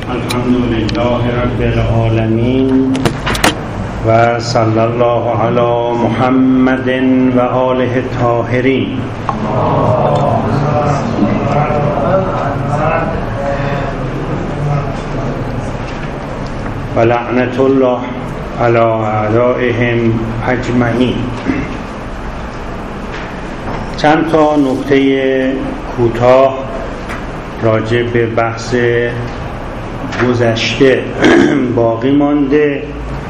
الحمد لله رب العالمين و صلی الله علی محمد و آله الطاهرین. و لعنت الله علی اعدائهم اجمعین. چند تا نکته کوتاه راجع به بحث گذشته باقی مانده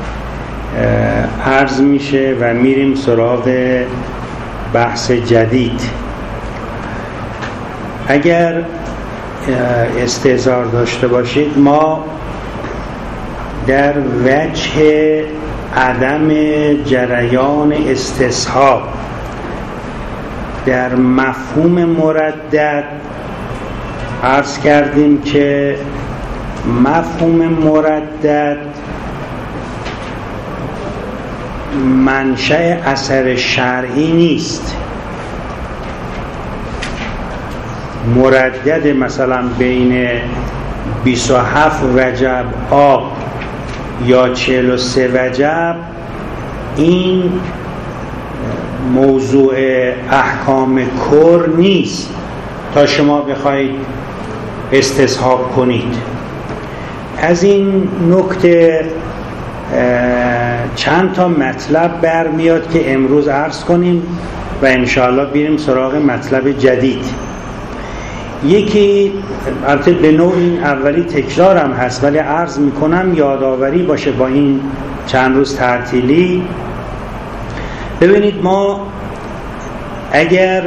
عرض میشه و میریم سراغ بحث جدید. اگر استحضار داشته باشید، ما در وجه عدم جریان استصحاب در مفهوم مردد عرض کردیم که مفهوم مردد منشأ اثر شرعی نیست. مردد مثلا بین 27 وجب آب یا 43 وجب، این موضوع احکام کر نیست تا شما بخواید استصحاب کنید. از این نکته چند تا مطلب برمیاد که امروز عرض کنیم و انشاءالله بیریم سراغ مطلب جدید. یکی البته به نوع این اولی تکرارم هست، ولی عرض میکنم یادآوری باشه با این چند روز تعطیلی. ببینید، ما اگر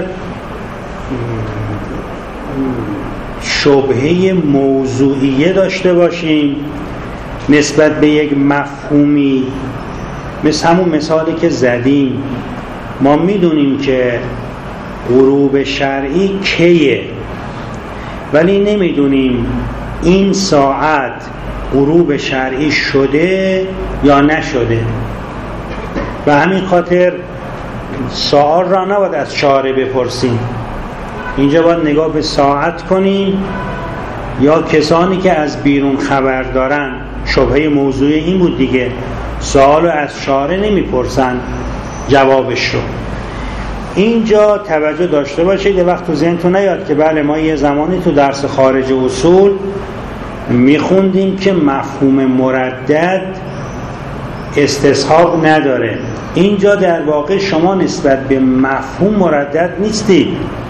شبهه موضوعیه داشته باشیم نسبت به یک مفهومی، مثل همون مثالی که زدیم، ما میدونیم که غروب شرعی کیه، ولی نمیدونیم این ساعت غروب شرعی شده یا نشده. و همین خاطر سوال را نباید از شارع بپرسیم، اینجا باید نگاه به ساعت کنیم، یا کسانی که از بیرون خبر دارن. شبهه موضوع این بود دیگه، سوالو از شارع نمیپرسن جوابش رو. اینجا توجه داشته باشید، یه وقت تو ذهنتون نیاد که بله ما یه زمانی تو درس خارج اصول میخوندیم که مفهوم مردد استصحاب نداره. اینجا در واقع شما نسبت به مفهوم مردد نیستید،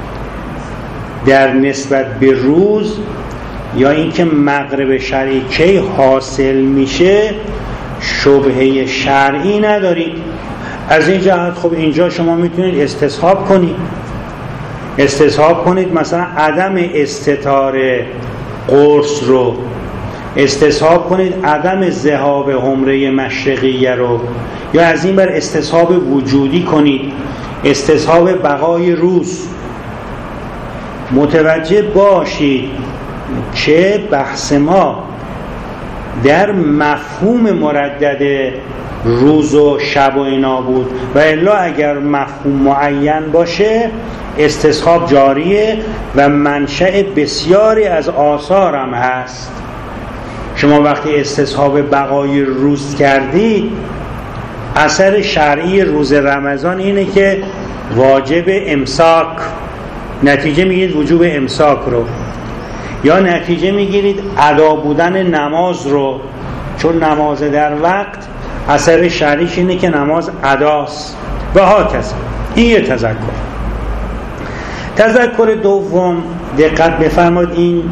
در نسبت به روز یا اینکه مغرب شرعی کی حاصل میشه شبهه شرعی ندارید. از این جهت خب اینجا شما میتونید استصحاب کنید مثلا عدم استتار قرص رو، استصحاب کنید عدم ذهاب حمره مشرقیه رو، یا از این بر استصحاب وجودی کنید، استصحاب بقای روز. متوجه باشید که بحث ما در مفهوم مردد روز و شب و اینا بود، و الا اگر مفهوم معین باشه استصحاب جاریه و منشأ بسیاری از آثار هم هست. شما وقتی استصحاب بقای روز کردید، اثر شرعی روز رمضان اینه که واجب امساک، نتیجه میگیرید وجوب امساک رو، یا نتیجه میگیرید ادا بودن نماز رو، چون نماز در وقت اثر شرعیش اینه که نماز اداست و هاکذا. این یه تذکر دوم، دقت بفرمایید، این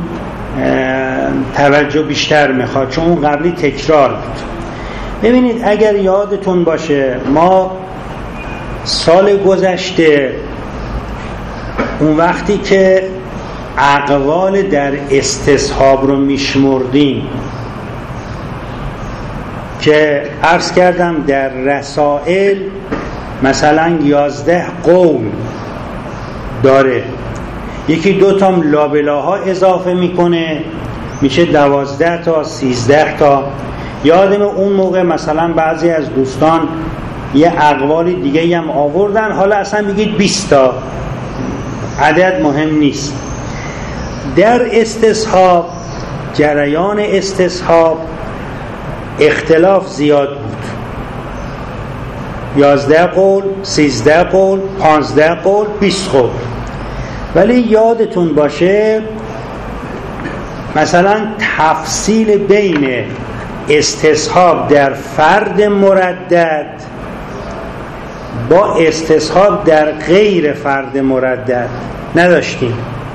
توجه بیشتر میخواد چون اون قبلی تکرار بود. ببینید، اگر یادتون باشه ما سال گذشته اون وقتی که اقوال در استصحاب رو میشمردیم که عرض کردم در رسائل مثلا 11 قول داره، یکی 2 تا لابلاها اضافه میکنه میشه 12 تا 13 تا. یادم اون موقع مثلا بعضی از دوستان یه اقوال دیگه هم آوردن، حالا اصلا میگید 20 تا، عدد مهم نیست. در استصحاب جریان استصحاب اختلاف زیاد بود، 11 قول، 13 قول، 15 قول، 20 قول. ولی یادتون باشه مثلا تفصیل بین استصحاب در فرد مردد با استصحاب در غیر فرد مردد نداشتیم،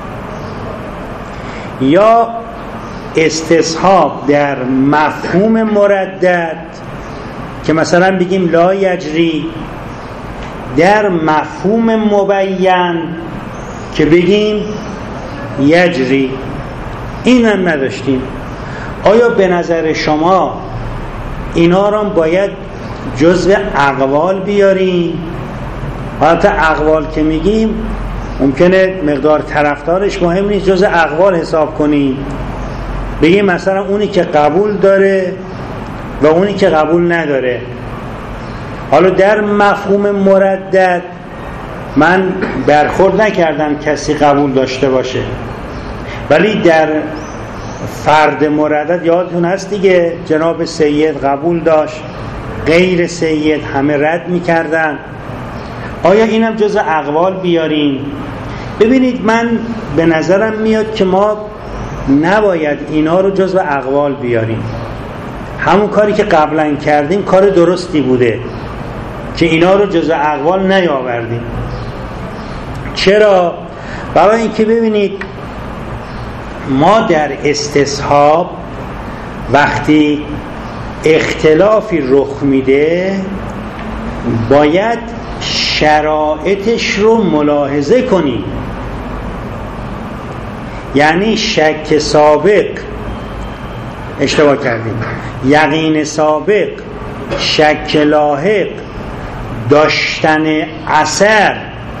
یا استصحاب در مفهوم مردد که مثلا بگیم لا یجری، در مفهوم مبین که بگیم یجری، این هم نداشتیم. آیا به نظر شما اینا رو باید جزء اقوال بیاریم؟ حالت اقوال که میگیم ممکنه مقدار طرفدارش مهم نیست، جزء اقوال حساب کنیم، بگیم مثلا اونی که قبول داره و اونی که قبول نداره. حالا در مفهوم مردد من برخورد نکردم کسی قبول داشته باشه، ولی در فرد مردد یادتون هست دیگه، جناب سید قبول داشت، غیر سید همه رد میکردن. آیا اینم جز اقوال بیاریم؟ ببینید من به نظرم میاد که ما نباید اینا رو جز اقوال بیاریم. همون کاری که قبلا کردیم کار درستی بوده که اینا رو جز اقوال نیاوردیم. چرا؟ برای اینکه ببینید ما در استصحاب وقتی اختلافی رخ میده باید شرایطش رو ملاحظه کنیم. یعنی شک سابق، اشتباه کردیم، یقین سابق، شک لاحق، داشتن اثر،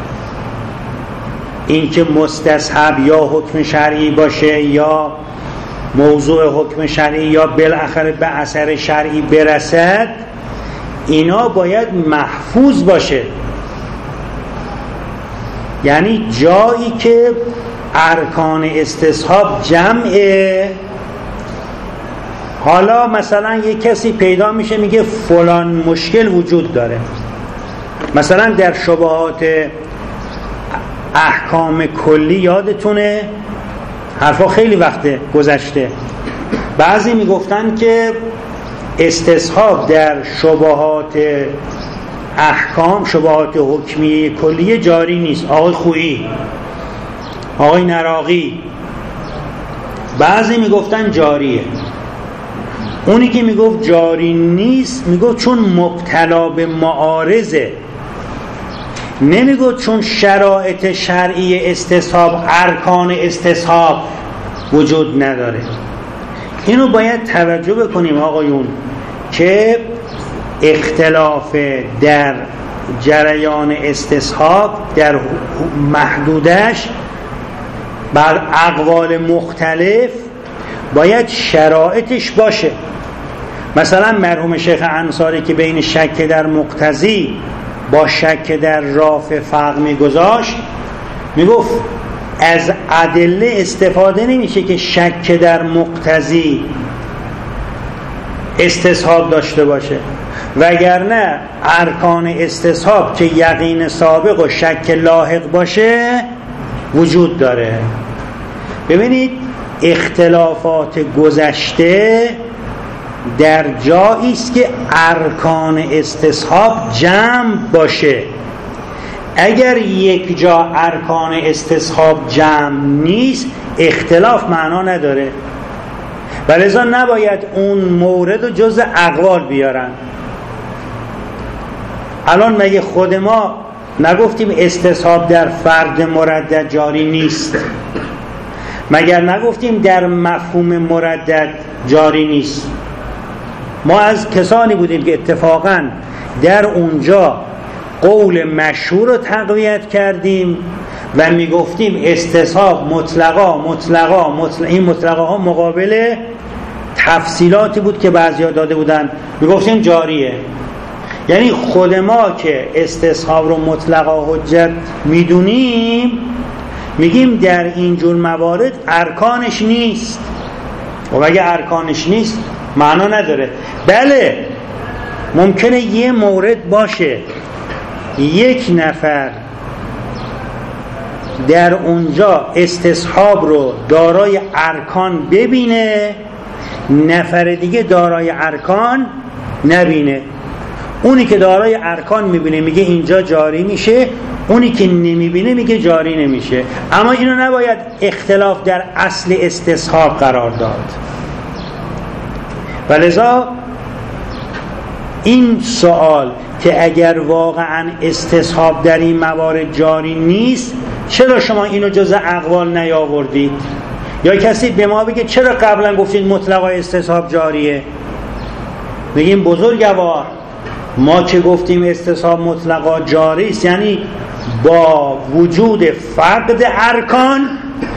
اینکه مستصحب یا حکم شرعی باشه یا موضوع حکم شرعی یا بالاخره به اثر شرعی برسد، اینا باید محفوظ باشه. یعنی جایی که ارکان استصحاب جمعه، حالا مثلا یک کسی پیدا میشه میگه فلان مشکل وجود داره، مثلا در شبهات احکام کلی یادتونه حرفا خیلی وقت گذشته، بعضی میگفتن که استصحاب در شبهات احکام، شبهات حکمیه کلیه جاری نیست. آقای خویی، آقای نراقی، بعضی میگفتن جاریه. اونی که میگفت جاری نیست میگفت چون مبتلا به معارضه، نمیگفت چون شرایط شرعی استصحاب، ارکان استصحاب وجود نداره. اینو باید توجه بکنیم آقایون که اختلاف در جریان استصحاب در محدودش بر اقوال مختلف باید شرایطش باشه. مثلا مرحوم شیخ انصاری که بین شک در مقتضی با شک در رافع فرق میگذاشت، میگفت از ادله استفاده نمیشه که شک در مقتضی استصحاب داشته باشه، وگرنه ارکان استصحاب که یقین سابق و شک لاحق باشه وجود داره. ببینید اختلافات گذشته در جایی است که ارکان استصحاب جمع باشه. اگر یک جا ارکان استصحاب جمع نیست اختلاف معنا نداره، ولذا نباید اون مورد رو جز اقوال بیارن. الان مگه خود ما نگفتیم استصحاب در فرد مردد جاری نیست؟ مگر نگفتیم در مفهوم مردد جاری نیست؟ ما از کسانی بودیم که اتفاقا در اونجا قول مشهور رو تقویت کردیم و میگفتیم استصحاب مطلقا این مطلقا ها مقابل تفصیلاتی بود که بعضیا داده بودن، میگفتیم جاریه. یعنی خود ما که استصحاب رو مطلقا حجت میدونیم، میگیم در اینجور موارد ارکانش نیست، و اگه ارکانش نیست معنا نداره. بله ممکنه یه مورد باشه یک نفر در اونجا استصحاب رو دارای ارکان ببینه، نفر دیگه دارای ارکان نبینه. اونی که دارای ارکان میبینه میگه اینجا جاری میشه، اونی که نمیبینه میگه جاری نمیشه. اما اینو نباید اختلاف در اصل استصحاب قرار داد. ولذا این سوال که اگر واقعا استصحاب در این موارد جاری نیست، چرا شما اینو جز اقوال نیاوردید؟ یا کسی به ما بگه چرا قبلا گفتید مطلقا استصحاب جاریه؟ بگیم بزرگوار ما که گفتیم استصحاب مطلقا جاری است یعنی با وجود فقد ارکان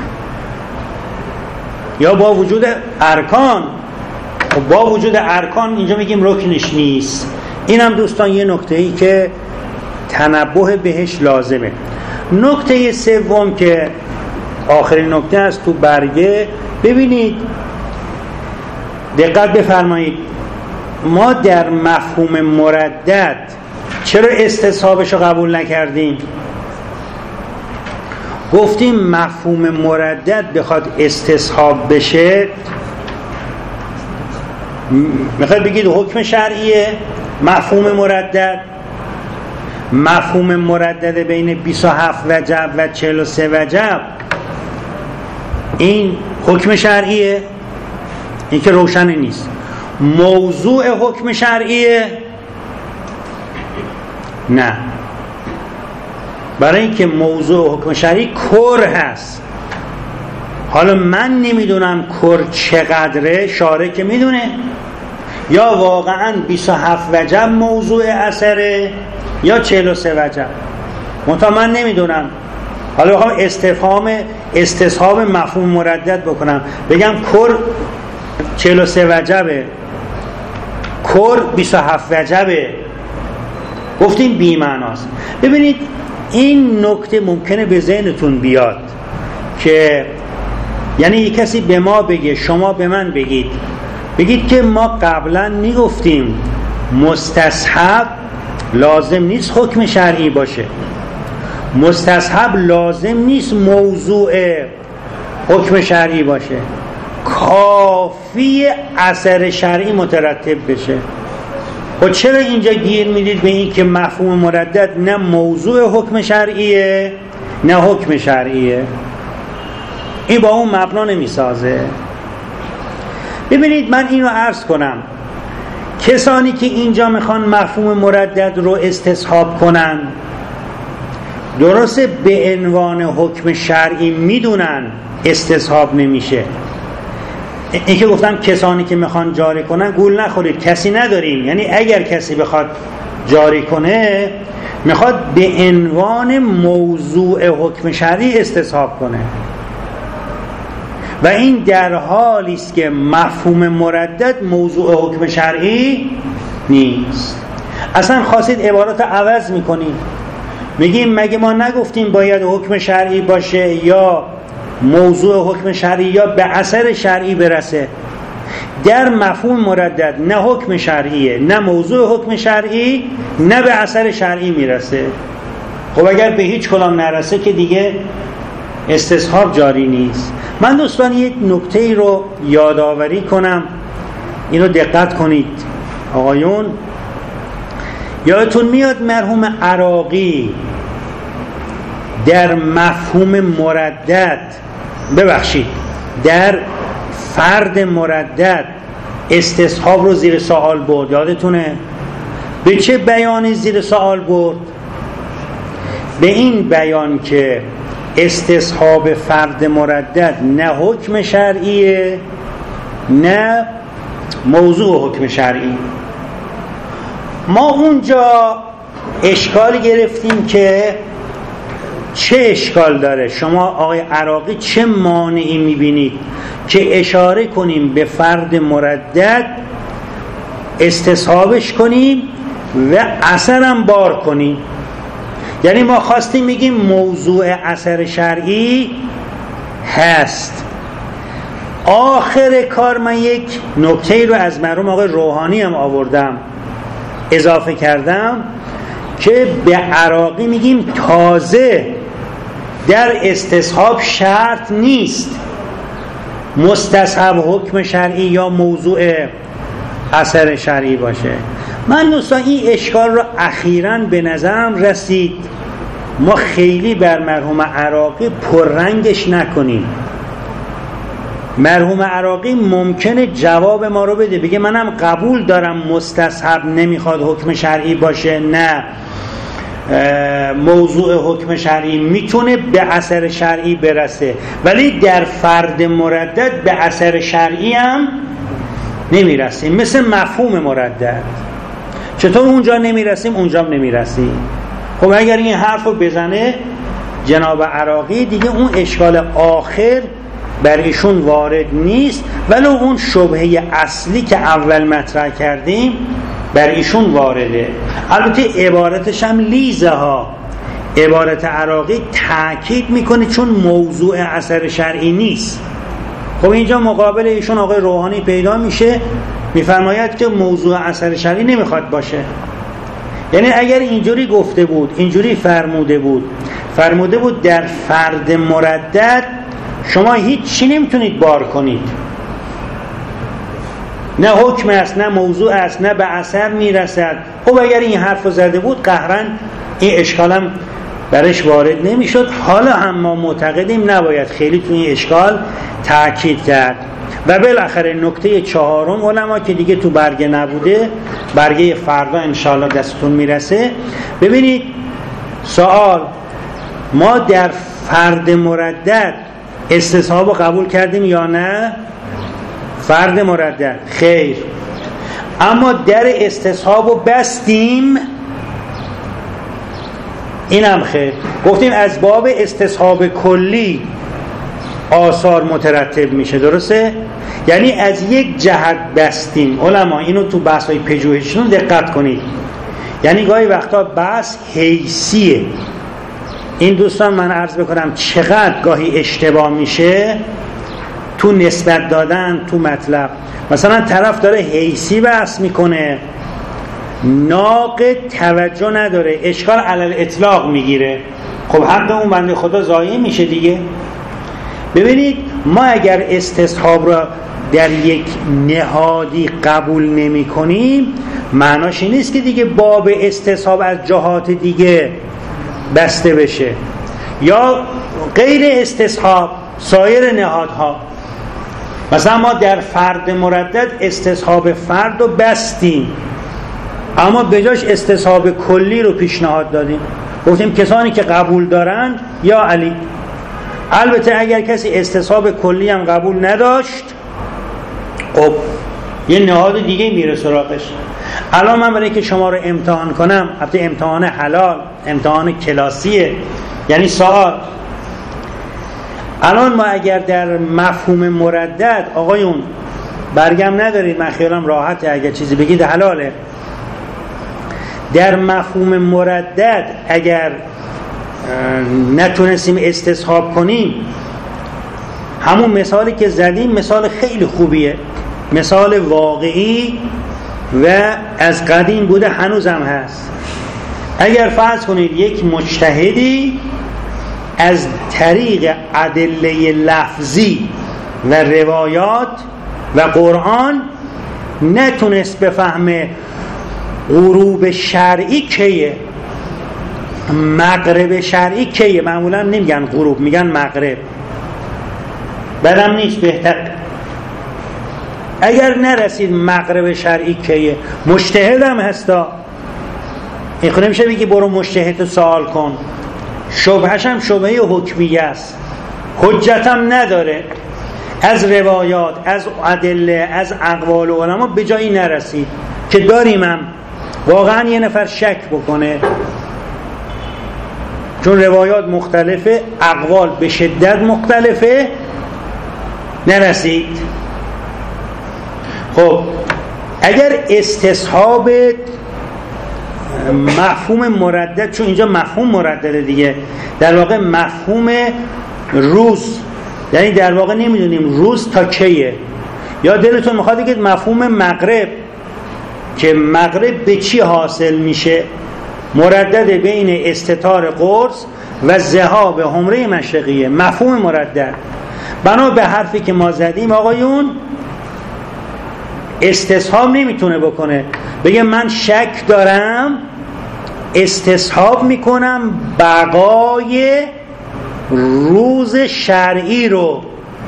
یا با وجود ارکان. با وجود ارکان اینجا میگیم رکنش نیست. اینم دوستان یه نکته‌ای که تنبه بهش لازمه. نکته سوم که آخرین نکته است تو برگه، ببینید دقت بفرمایید، ما در مفهوم مردد چرا استصحابش رو قبول نکردیم؟ گفتیم مفهوم مردد بخواد استصحاب بشه، میخواد بگید حکم شرعیه مفهوم مردد. مفهوم مردد بین 27 وجب و 43 وجب این حکم شرعیه؟ این که روشن نیست. موضوع حکم شرعیه؟ نه، برای اینکه موضوع حکم شرعی کر هست. حالا من نمیدونم کر چقدره، شارع که میدونه، یا واقعا 27 وجب موضوع اثره یا 43 وجب، منتها من نمیدونم. حالا بخوام استصحاب مفهوم مردد بکنم، بگم کر 43 وجبه، کر 27 وجبه، گفتیم بی معناست. ببینید این نکته ممکنه به ذهنتون بیاد که یعنی یک کسی به ما بگه، شما به من بگید که ما قبلا میگفتیم مستصحب لازم نیست حکم شرعی باشه، مستصحب لازم نیست موضوع حکم شرعی باشه، کافی اثر شرعی مترتب بشه. خب چرا اینجا گیر میدید به این که مفهوم مردد نه موضوع حکم شرعیه نه حکم شرعیه؟ این با اون مبنا نمیسازه. ببینید من اینو عرض کنم، کسانی که اینجا میخوان مفهوم مردد رو استصحاب کنن، درسته به عنوان حکم شرعی میدونن استصحاب نمیشه. این که گفتم کسانی که میخوان جاری کنن، گول نخورید کسی نداریم، یعنی اگر کسی بخواد جاری کنه میخواد به عنوان موضوع حکم شرعی استصحاب کنه و این در حالی است که مفهوم مردد موضوع حکم شرعی نیست. اصلا خواستید عبارات عوض میکنید، میگیم مگه ما نگفتیم باید حکم شرعی باشه یا موضوع حکم شرعی یا به اثر شرعی برسه؟ در مفهوم مردد نه حکم شرعیه نه موضوع حکم شرعی نه به اثر شرعی میرسه. خب اگر به هیچ کدام نرسه که دیگه استصحاب جاری نیست. من دوستان یک نکته ای رو یادآوری کنم، اینو دقت کنید آقایون. یادتون میاد مرحوم عراقی در مفهوم مردد، ببخشید در فرد مردد استصحاب رو زیر سوال برد، یادتونه؟ به چه بیانی زیر سوال برد؟ به این بیان که استصحاب فرد مردد نه حکم شرعیه نه موضوع حکم شرعی. ما اونجا اشکال گرفتیم که چه اشکال داره؟ شما آقای عراقی چه مانعی میبینید که اشاره کنیم به فرد مردد استصحابش کنیم و اثرم بار کنیم؟ یعنی ما خواستیم میگیم موضوع اثر شرعی هست. آخر کار من یک نکته رو از مرحوم آقای روحانی هم آوردم اضافه کردم که به عراقی میگیم تازه در استصحاب شرط نیست مستصحب حکم شرعی یا موضوع اثر شرعی باشه. من دوستان این اشکال رو اخیراً به نظرم رسید ما خیلی بر مرحوم عراقی پررنگش نکنیم. مرحوم عراقی ممکنه جواب ما رو بده، بگه منم قبول دارم مستصحب نمیخواد حکم شرعی باشه، نه موضوع حکم شرعی میتونه به اثر شرعی برسه، ولی در فرد مردد به اثر شرعی هم نمیرسیم. مثل مفهوم مردد، چطور اونجا نمیرسیم اونجا هم نمیرسیم. خب اگر این حرف رو بزنه جناب عراقی دیگه اون اشکال آخر بر ایشون وارد نیست، ولی اون شبهه اصلی که اول مطرح کردیم بر ایشون وارده. البته عبارتش هم لیزه ها، عبارت عراقی تأکید میکنه چون موضوع اثر شرعی نیست. خب اینجا مقابل ایشون آقای روحانی پیدا میشه میفرماید که موضوع اثر شرعی نمیخواد باشه. یعنی اگر اینجوری گفته بود، اینجوری فرموده بود در فرد مردد شما هیچ چی نمیتونید بار کنید، نه حکم است نه موضوع است نه به اثر میرسد. خب اگر این حرف رو زده بود قهرن این اشکالم برش وارد نمیشد. حالا هم ما معتقدیم نباید خیلی تو این اشکال تأکید کرد. و بالاخره نکته چهارم علما که دیگه تو برگه نبوده، برگه فردا انشاءالله دستتون میرسه. ببینید سوال، ما در فرد مردد استصحاب رو قبول کردیم یا نه؟ فرد مردد خیر، اما در استصحاب رو بستیم، اینم خیر. گفتیم از باب استصحاب کلی آثار مترتب میشه، درسته؟ یعنی از یک جهت بستیم. علما اینو تو بحث‌های پژوهشیتون دقت کنید، یعنی گاهی وقتا بحث حیثیه. این دوستان من عرض بکنم چقدر گاهی اشتباه میشه تو نسبت دادن تو مطلب. مثلا طرف داره حیثی بحث میکنه، ناقد توجه نداره، اشکال علل اطلاق میگیره، خب حق اون بنده خدا ضایع میشه دیگه. ببینید ما اگر استصحاب را در یک نهادی قبول نمی کنیم معناش این نیست که دیگه باب استصحاب از جهات دیگه بسته بشه، یا غیر استصحاب سایر نهادها. مثلا ما در فرد مردد استصحاب فرد رو بستیم، اما به جاش استصحاب کلی رو پیشنهاد دادیم، گفتیم کسانی که قبول دارن یا علی. البته اگر کسی استصحاب کلی هم قبول نداشت، خب یه نهاد دیگه میره سراغش. الان من برای که شما رو امتحان کنم، البته امتحان حلال، امتحان کلاسیه، یعنی سوال، الان ما اگر در مفهوم مردد آقایون برگم ندارید، من خیالم راحته، اگر چیزی بگید حلاله. در مفهوم مردد اگر نتونستیم استصحاب کنیم، همون مثالی که زدیم مثال خیلی خوبیه، مثال واقعی و از قدیم بوده هنوزم هست. اگر فرض کنید یک مجتهدی از طریق ادله لفظی و روایات و قرآن نتونست بفهمه غروب شرعی کیه، مغرب شرعی کیه، معمولا نمیگن غروب میگن مغرب، بدم نیست، بهتر. اگر نرسید مغرب شرعی کیه، مجتهد هم هستا، این خود نمیشه بگی برو مجتهد سوال کن، شبهش هم شبهه حکمیه است، حجت هم نداره، از روایات از ادله از اقوال علما به جایی نرسید که داریم هم واقعا یه نفر شک بکنه، چون روایات مختلفه، اقوال به شدت مختلفه، نرسید. خب اگر استصحاب مفهوم مردد، چون اینجا مفهوم مردده دیگه، در واقع مفهوم روز یعنی در واقع نمیدونیم روز تا کیه. یا دلتون میخواد بگید مفهوم مغرب، که مغرب به چی حاصل میشه؟ مردد بین استتار قرص و ذهاب حمره مشرقیه، مفهوم مردد. بنا به حرفی که ما زدیم آقایون، استصحاب نمیتونه بکنه، بگه من شک دارم، استصحاب میکنم بقای روز شرعی رو،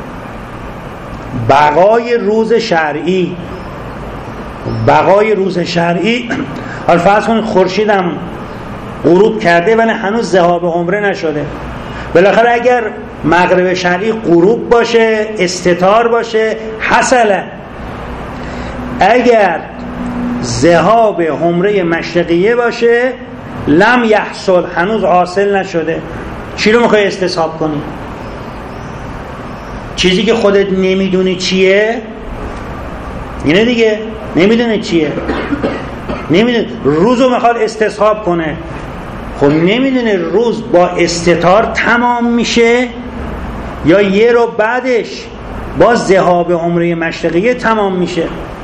بقای روز شرعی، بقای روز شرعی. حالا فرض کنید خورشیدم غروب کرده ولی هنوز ذهاب عمره نشده. بالاخره اگر مغرب شرعی غروب باشه، استتار باشه، حصله. اگر ذهاب عمره مشرقیه باشه، لم یحصل، هنوز حاصل نشده. چی رو میخوای استصحاب کنی؟ چیزی که خودت نمیدونی چیه؟ اینه دیگه، نمیدونه چیه، نمیدونه. روزو میخواد استصحاب کنه، خب نمیدونه روز با استتار تمام میشه یا یه رو بعدش با ذهاب عمره مشرقیه تمام میشه.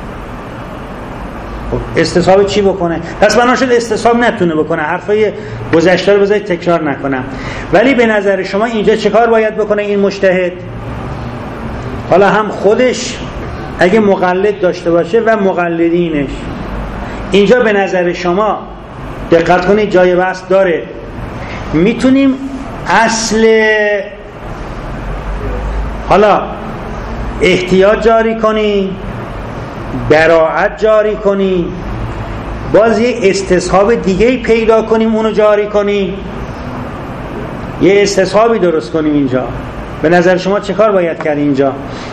خب استصحاب چی بکنه؟ پس بنا شد استصحاب نتونه بکنه. حرفای گذشته رو بذارید تکرار نکنم. ولی به نظر شما اینجا چه کار باید بکنه این مجتهد؟ حالا هم خودش اگه مقلد داشته باشه و مقلدینش، اینجا به نظر شما دقت کنید جای بحث داره، میتونیم اصل حالا احتیاط جاری کنیم، براعت جاری کنیم، باز یه استصحاب دیگه پیدا کنیم اونو جاری کنیم، یه استصحابی درست کنیم اینجا. به نظر شما چه کار باید کرد اینجا؟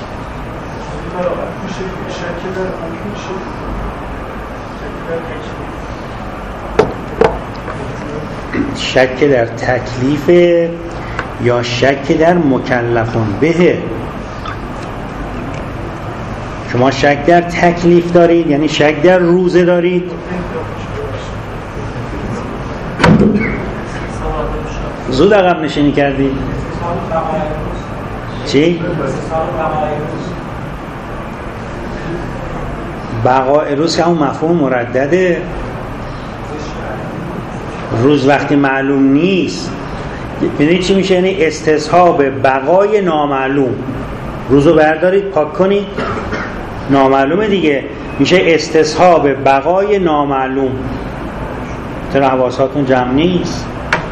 شک در تکلیف یا شک در مکلفون به؟ شما شک در تکلیف دارید، یعنی شک در روزه دارید. زود عقب نشینی کردید. چی؟ بقای روز که همون مفهوم مردده. روز وقتی معلوم نیست، ببینید چی میشه؟ یعنی استصحاب بقای نامعلوم. روزو بردارید پاک کنید، نامعلومه دیگه، میشه استصحاب بقای نامعلوم. چرا حواساتون جمع نیست؟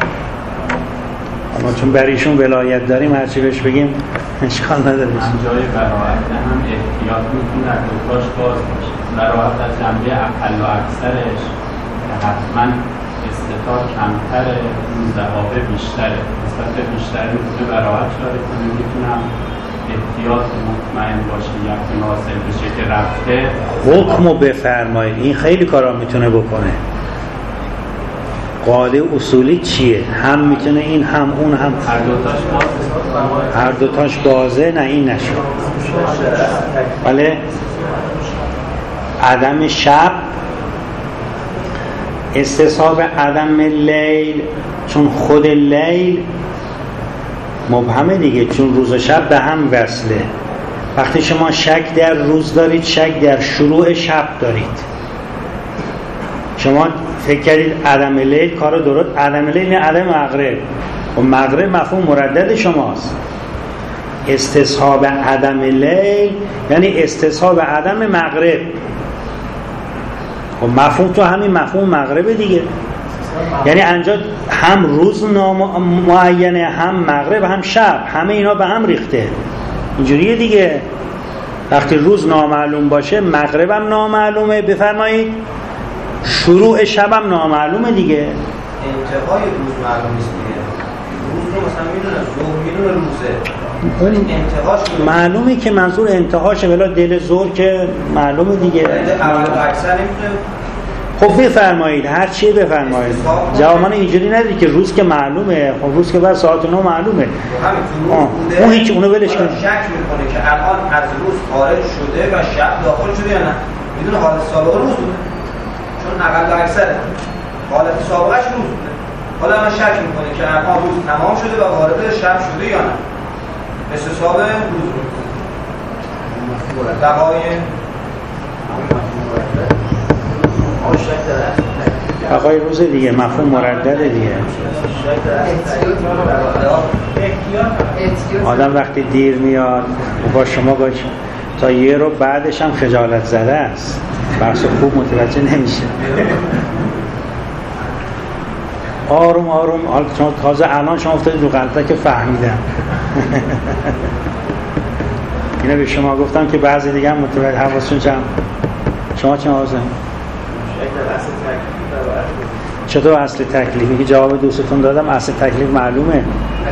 اما چون بریشون ولایت داریم هرچی بهش بگیم اشکال نداره. من جای براعت هم احتیاط میکنه دوتاش باز باشه. براعت از جنبه اقل و اکثرش که حتما استتار کمتره، اون ذهابه بیشتره، نسبت بیشتر میتونه براعت شاره کنه. میتونم احتیاط مطمئن باشه یا حاصل بشه که رفته. حکمو بفرمایید، این خیلی کارا میتونه بکنه. قاعده اصولی چیه؟ هم میتونه این هم اون هم هر دوتاش بازه. نه این نشد. بله عدم شب، استصحاب عدم لیل، چون خود لیل مبهمه دیگه، چون روز و شب به هم وصله. وقتی شما شک در روز دارید، شک در شروع شب دارید. شما فکر کردید عدم لیل کارو درست، عدم لیل نه عدم مغرب، و مغرب مفهوم مردد شماست. استصحاب عدم لیل یعنی استصحاب عدم مغرب، و مفهوم تو همین مفهوم مغرب دیگه. یعنی انجا هم روز معینه، هم مغرب، هم شب، همه اینا به هم ریخته. اینجوریه دیگه. وقتی روز نامعلوم باشه، مغرب هم نامعلومه. بفرمایید شروع شب هم نامعلومه دیگه. انتهای روز معلوم نیست دیگه. روز رو مثلا میدونه ظهر، میدونه روزه، انتهاش معلومه که منظور انتهاشه، ولی دل ظهر که معلومه دیگه. اول و اکثر نمیتونه. خب بفرمایید هر چی بفرمایید. جوابان اینجوری نداری که روز که معلومه. خب روز که بعد ساعت 9 معلومه. اون هیچ اونو ولش کن. شک میکنه که الان از روز خارج شده و شب داخل شده یا نه. میدونه حالت سابقه روز بوده. چون اقل و اکثر حالت سابقهش روز بوده. حالا من شک میکنه که الان روز تمام شده و وارد شب شده یا نه. استصحاب دقای بقای روز دیگه، مفهوم مردده دیگه. آدم وقتی دیر میاد با شما باش تا یه رو بعدش هم خجالت زده است، بحث خوب متوجه نمیشه. آروم آروم، حالا تازه الان شما افتادید رو غلطه که فهمیدم. اینو به شما گفتم که بعضی دیگه هم متوجه حواسشون جمع. شما چه حواسه؟ چطور اصل تکلیف؟ میگه جواب دوستتون دادم، اصل تکلیف معلومه.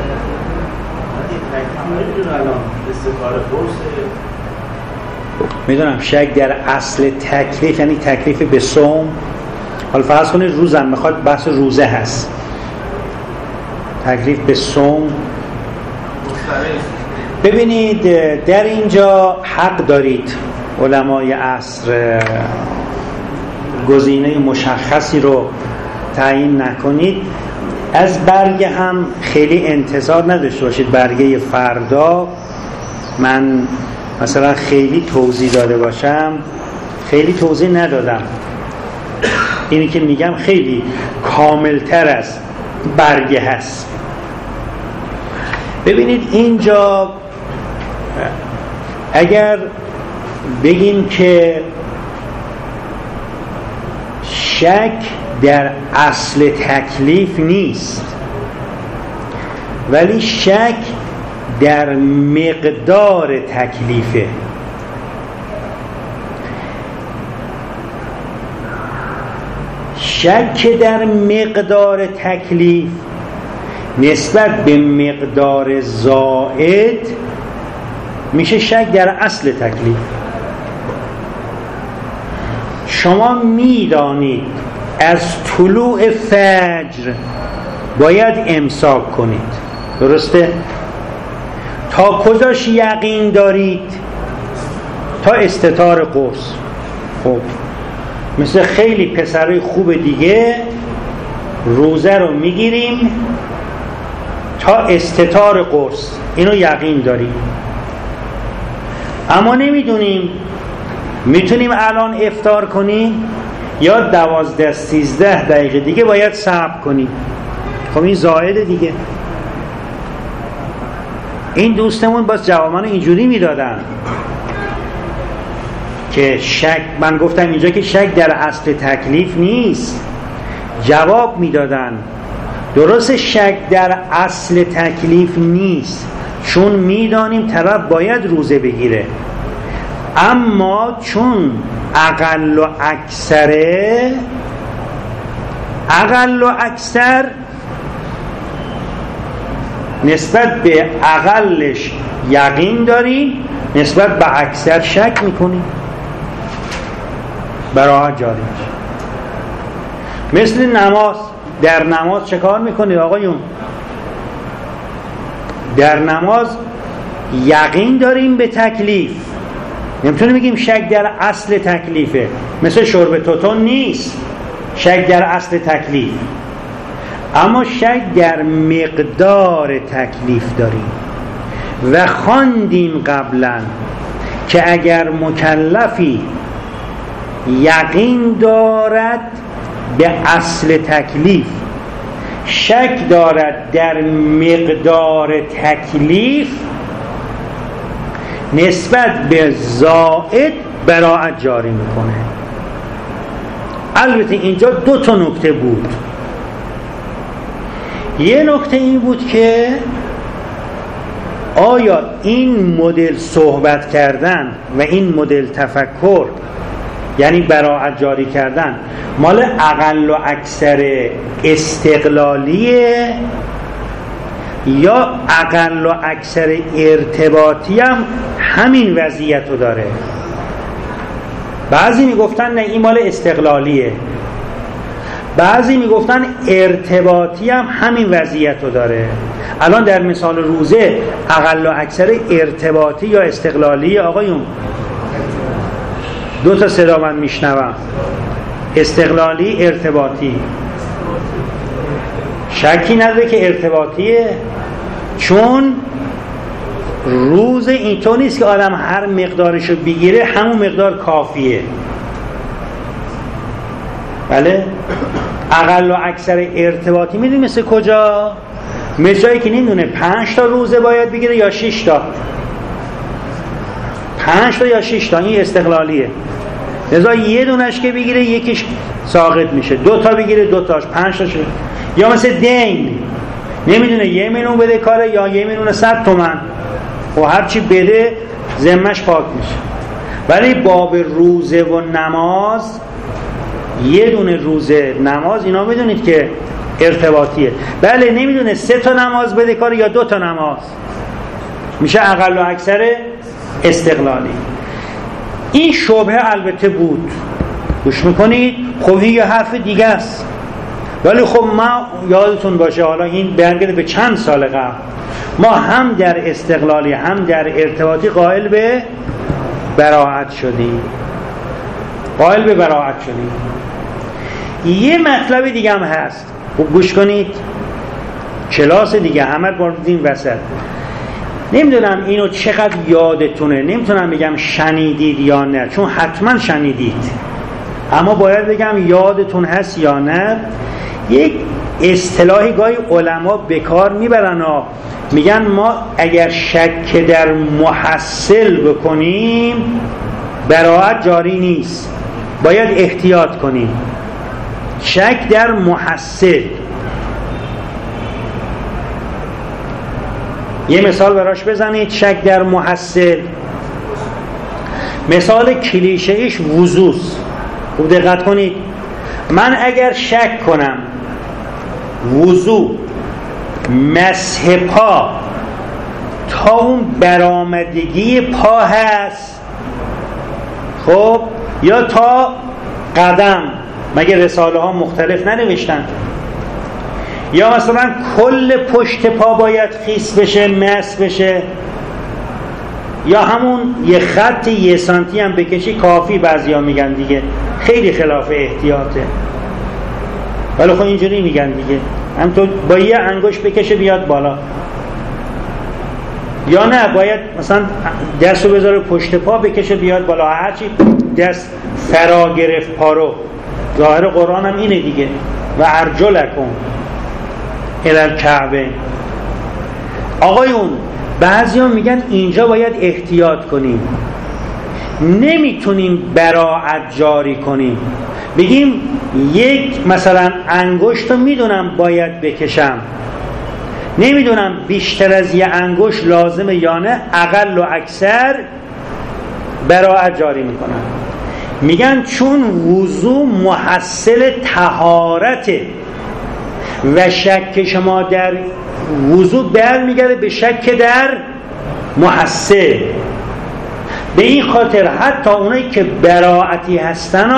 میدونم شک در اصل تکلیف یعنی تکلیف به صوم. حالا فرض کنید روزم میخواد، بحث روزه هست، تکلیف به صوم. ببینید در اینجا حق دارید علمای عصر گزینه مشخصی رو تعیین نکنید. از برگه هم خیلی انتظار نداشته باشید برگه فردا من مثلا خیلی توضیح داده باشم. خیلی توضیح ندادم، اینی که میگم خیلی کاملتر از برگه هست. ببینید اینجا اگر بگیم که شک در اصل تکلیف نیست ولی شک در مقدار تکلیفه، شک در مقدار تکلیف نسبت به مقدار زائد میشه شک در اصل تکلیف. شما میدانید از طلوع فجر باید امساک کنید، درسته؟ تا کجاش یقین دارید؟ تا استتار قرص. خب مثل خیلی پسرای خوب دیگه روزه رو میگیریم تا استتار قرص، اینو یقین داریم، اما نمیدونیم میتونیم الان افطار کنیم یا 12-13 دقیقه دیگه باید صبر کنیم. خب این زائد دیگه. این دوستمون باز جوابانو اینجوری میدادن که شک، من گفتم اینجا که شک در اصل تکلیف نیست، جواب میدادن درست شک در اصل تکلیف نیست چون میدانیم طرف باید روزه بگیره، اما چون اقل و اکثر نسبت به اقلش یقین داریم، نسبت به اکثر شک میکنیم، براحت جاری میشه. مثل نماز، در نماز چه کار میکنید آقایون؟ در نماز یقین داریم به تکلیف، نمیتونیم بگیم شک در اصل تکلیفه. مثل شرب توتون نیست شک در اصل تکلیف، اما شک در مقدار تکلیف داریم. و خواندیم قبلا که اگر مکلفی یقین دارد به اصل تکلیف، شک دارد در مقدار تکلیف، نسبت به زائد براءت جاری میکنه. البته اینجا 2 نکته بود. یه نکته این بود که آیا این مدل صحبت کردن و این مدل تفکر، یعنی براءت جاری کردن، مال اقل و اکثر استقلالیه یا اقل و اکثر ارتباطی هم همین وضعیت رو داره؟ بعضی میگفتن نه این مال استقلالیه، بعضی میگفتن ارتباطی هم همین وضعیت رو داره. الان در مثال روزه اقل و اکثر ارتباطی یا استقلالی آقایون؟ 2 صدا من میشنوم، استقلالی، ارتباطی. شکی نداره که ارتباطیه، چون روز اینطور نیست که آدم هر مقدارشو بگیره همون مقدار کافیه. بله، اقل و اکثر ارتباطی میدونی مثل کجا؟ مثل جایی که نمیدونه 5 تا روزه باید بگیره یا 6 تا، 5 تا یا 6 تا، این استقلالیه. لذا یه دونش که بگیره یکیش ساقط میشه، 2 تا بگیره 2 تاش، 5 تا شده. یا مثل دین، نمیدونه 1 میلیون بده کاره یا 1 میلیون 100 تومن، و هرچی بده ذمه‌اش پاک میشه. ولی باب روزه و نماز، یه دونه روزه نماز، اینا میدونید که ارتباطیه. بله، نمیدونه 3 تا نماز بده کاره یا 2 تا نماز، میشه اقل و اکثر استقلالی. این شبهه البته بود، گوش میکنید؟ خب این یه حرف دیگه است. ولی خب ما یادتون باشه، حالا این برگرده به چند سال قبل، ما هم در استقلالی هم در ارتباطی قائل به براءت شدیم. یه مطلب دیگه هم هست، خب گوش کنید، کلاس دیگه همه باردیم وسط. نمیدونم اینو چقدر یادتونه، نمیتونم بگم شنیدید یا نه، چون حتما شنیدید، اما باید بگم یادتون هست یا نه. یک اصطلاحی گاهی علما به کار میبرن ها، میگن ما اگر شک در محصل بکنیم براءت جاری نیست، باید احتیاط کنیم. شک در محصل، یه مثال براش بزنید. شک در محصل، مثال کلیشه‌ایش وضوست. خوب دقت کنید، من اگر شک کنم وضو مسح پا تا اون برآمدگی پا هست، خب، یا تا قدم، مگه رساله ها مختلف ننوشتن؟ یا مثلا کل پشت پا باید خیس بشه، مسح بشه، یا همون یه خط 1 سانتی هم بکشی کافی، بعضیا میگن دیگه، خیلی خلاف احتیاطه. ولی خب اینجوری میگن دیگه، هم تو با یه انگشت بکشه بیاد بالا، یا نه باید مثلا دستو بذاره پشت پا بکشه بیاد بالا، هرچی دست فرا گرفت پا رو. ظاهر قرآن هم اینه دیگه، و ارجلکم الی الکعبه. آقایون بعضی ها میگن اینجا باید احتیاط کنیم، نمیتونیم براءت جاری کنیم، بگیم یک مثلا انگشت رو میدونم باید بکشم، نمیدونم بیشتر از یه انگشت لازمه یا نه، اقل و اکثر براءت جاری میکنم. میگن چون وضو محصل طهارته و شک شما در وضو برمیگرده به شک در محصل. به این خاطر حتی اونایی که براءتی هستن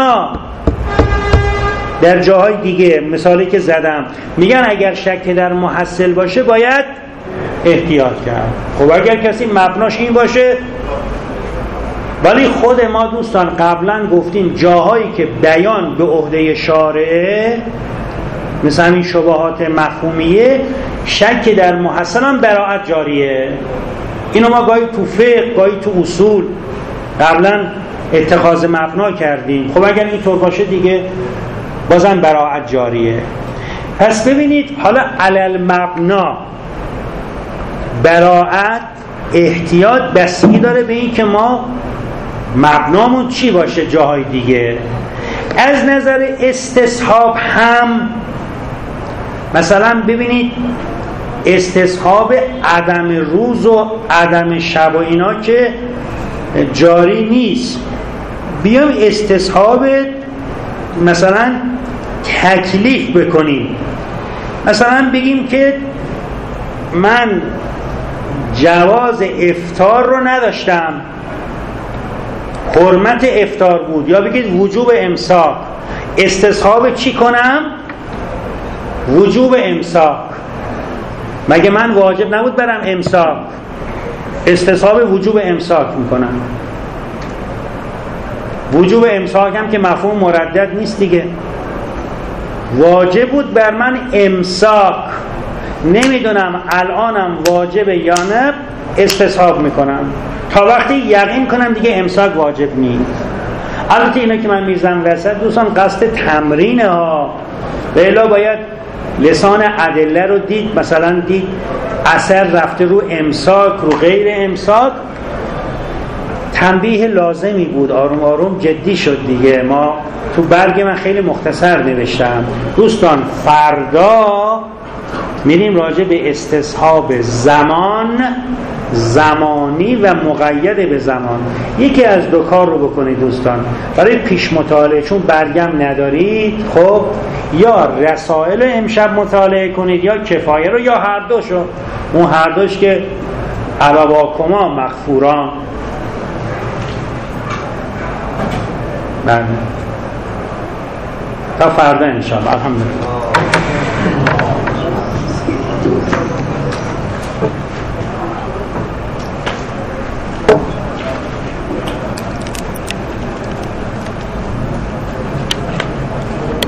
در جاهای دیگه، مثالی که زدم، میگن اگر شک در محصل باشه باید احتیاط کرد. خب اگر کسی مبناش این باشه، ولی خود ما دوستان قبلا گفتیم جاهایی که بیان به عهده شارعه، مثل همین شبهات مفهومیه، شک در محصل هم براءت جاریه. اینو ما گاهی تو فقه، گاهی تو اصول قبلا اتخاذ مبنا کردیم. خب اگر اینطور باشه دیگه بازم براءت جاریه. پس ببینید، حالا علل مبنا براءت احتیاط بستگی داره به این که ما مبنامون چی باشه. جاهای دیگه از نظر استصحاب هم مثلا ببینید، استصحاب عدم روز و عدم شب و اینا که جاری نیست، بیام استصحاب مثلا تکلیف بکنیم. مثلا بگیم که من جواز افطار رو نداشتم، حرمت افطار بود، یا بگید وجوب امساک. استصحاب چی کنم؟ وجوب امساک. مگه من واجب نبود برم امساک؟ استصحاب وجوب امساک میکنم. وجوب امساک هم که مفهوم مردد نیست دیگه، واجب بود بر من امساک. نمیدونم الانم واجبه یا نه، استصحاب میکنم تا وقتی یقین کنم دیگه امساک واجب نیست. البته اینا که من میزنم وسط دوستان قصد تمرینه ها، به الا باید لسان ادله رو دید، مثلا دید اثر رفته رو امساک رو غیر امساک، تنبیه لازمی بود، آروم آروم جدی شد دیگه. ما تو برگ من خیلی مختصر نوشتم. دوستان فردا میریم راجع به استصحاب زمان، زمانی و مقید به زمان. یکی از دو کار رو بکنید دوستان، برای پیش مطالعه چون برگم ندارید، خب یا رسائل امشب مطالعه کنید یا کفایه رو، یا هر دوشو. اون هر دوش که علاواکما مغفوران. بله تا فردا انشاءالله. الحمدلله.